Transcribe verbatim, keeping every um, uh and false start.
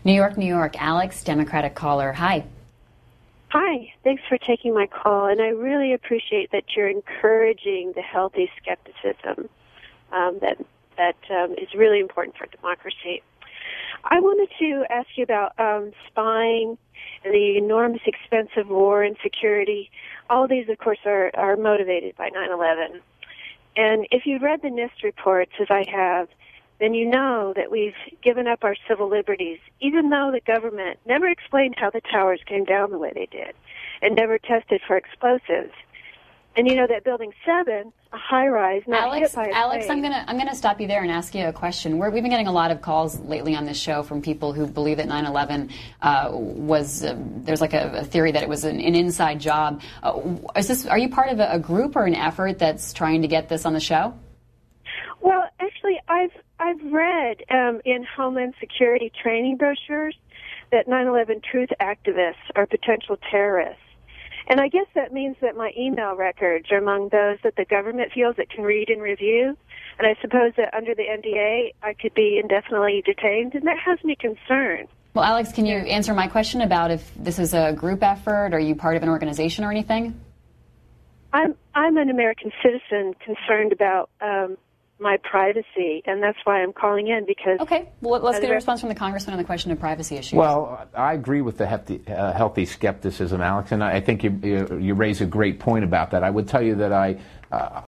New York, New York. Alex, Democratic caller. Hi. Hi. Thanks for taking my call, and I really appreciate that you're encouraging the healthy skepticism um, that that um, is really important for democracy. I wanted to ask you about um, spying and the enormous expense of war and security. All of these, of course, are, are motivated by nine eleven. And if you've read the NIST reports, as I have, then you know that we've given up our civil liberties, even though the government never explained how the towers came down the way they did and never tested for explosives. And you know that Building seven, a high-rise, not Alex, hit by a Alex, plane. I'm gonna I'm gonna stop you there and ask you a question. We're, we've been getting a lot of calls lately on this show from people who believe that nine eleven uh, was uh, there's like a, a theory that it was an, an inside job. Uh, is this are you part of a, a group or an effort that's trying to get this on the show? Well, actually, I've I've read um, in Homeland Security training brochures that nine eleven truth activists are potential terrorists. And I guess that means that my email records are among those that the government feels it can read and review. And I suppose that under the N D A, I could be indefinitely detained, and that has me concerned. Well, Alex, can you answer my question about if this is a group effort? Are you part of an organization or anything? I'm I'm an American citizen concerned about um, my privacy, and that's why I'm calling in, because... Okay, well, let's get a response from the Congressman on the question of privacy issues. Well, I agree with the healthy, uh, healthy skepticism, Alex, and I think you, you, you raise a great point about that. I would tell you that I... Uh,